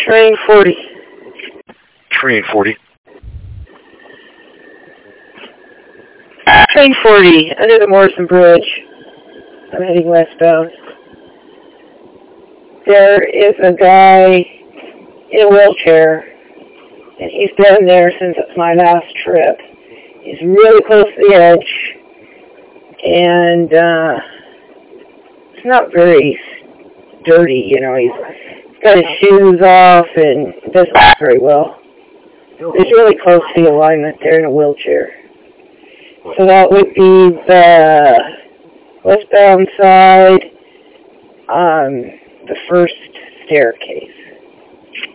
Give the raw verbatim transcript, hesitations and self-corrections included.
Train forty. Train forty. Train forty, under the Morrison Bridge. I'm heading westbound. There is a guy in a wheelchair, and he's been there since my last trip. He's really close to the edge, and uh, it's not very dirty, you know. He's got his shoes off and doesn't look very well. He's really close to the alignment there in a wheelchair. So that would be the westbound side, um, the first staircase.